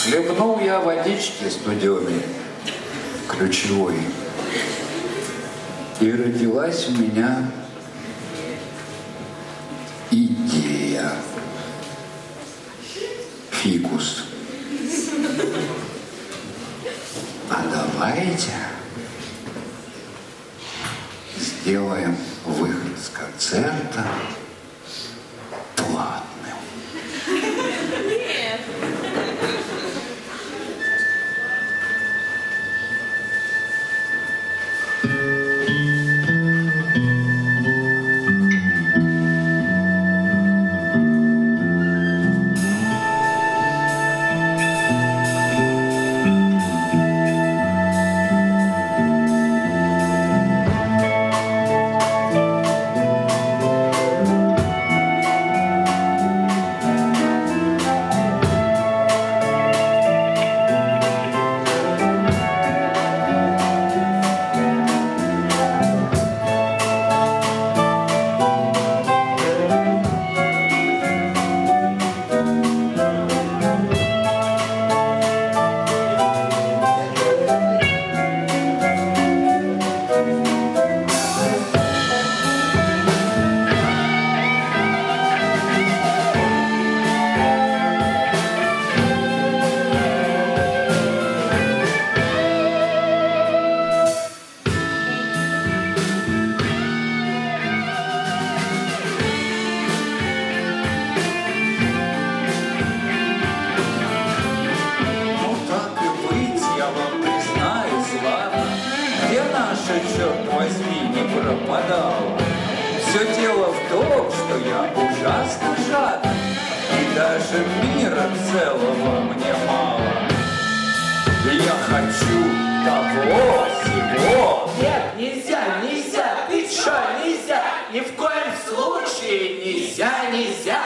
Хлебнул я водички студеной, ключевой, и родилась у меня идея. Фикус. А давайте сделаем выход с концерта платным. Нет. Черт возьми, не пропадал. Все дело в том, что я ужасно жаден, и даже мира целого мне мало. Я хочу того, всего. Нет, нельзя, нельзя, ты чё, нельзя, ни в коем случае нельзя, нельзя.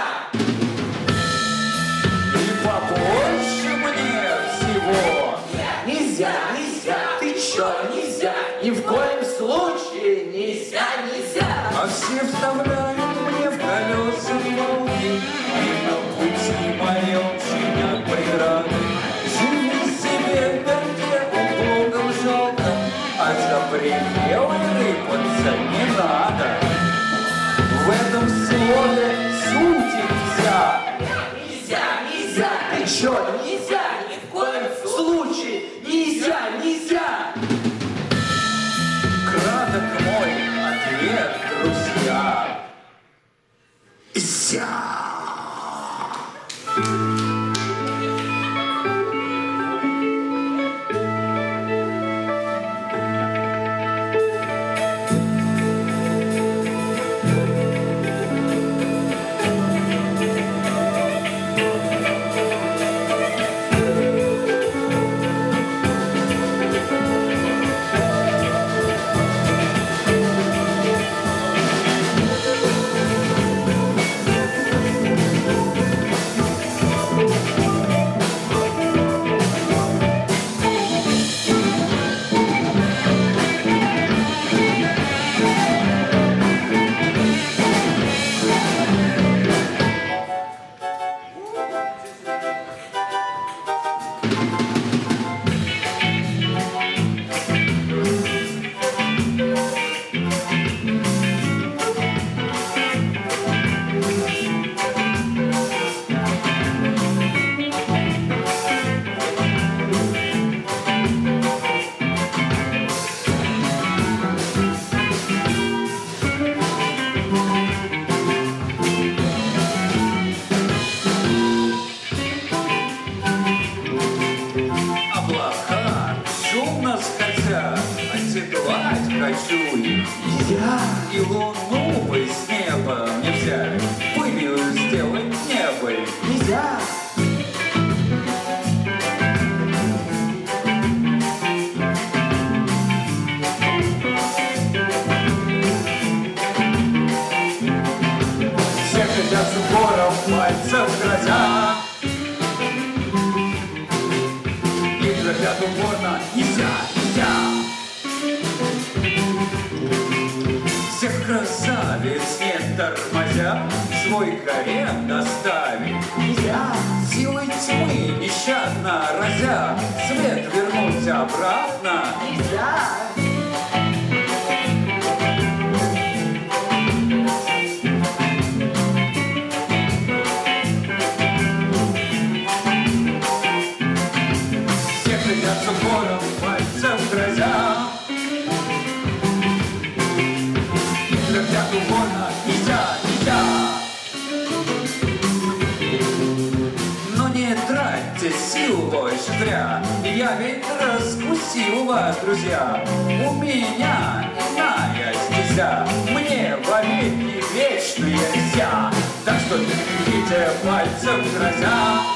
И побольше мне всего. Нет, нельзя, нельзя, ты чё, нельзя, ни в коем случае нельзя, нельзя. А все вставляют мне в колеса палки, и на пути моем чинят преграды. Живи себе, где Богом жалко, а за пределы рыпаться не надо. В этом слове суть вся. Нельзя, нельзя, ты чё, нельзя, ни в коем случае нельзя, нельзя. Краток мой ответ, друзья. Зя. Хочу их и луну бы с неба не взять, пылью сделать небо нельзя. Все хотят с упором пальцев грозя и грозят упорно нельзя, нельзя. Всех красавиц не тормозя свой гарем доставить нельзя. Силой тьмы не нещадно разя, свет вернуть обратно Нельзя. Все глядят с упором, пальцем грозя. Твердят упорно, нельзя, нельзя. Но не тратьте сил больше зря. Я ведь раскусил вас, друзья. У меня иная стезя. Мне вовеки вечные вся. Так что берегите пальцем грозя.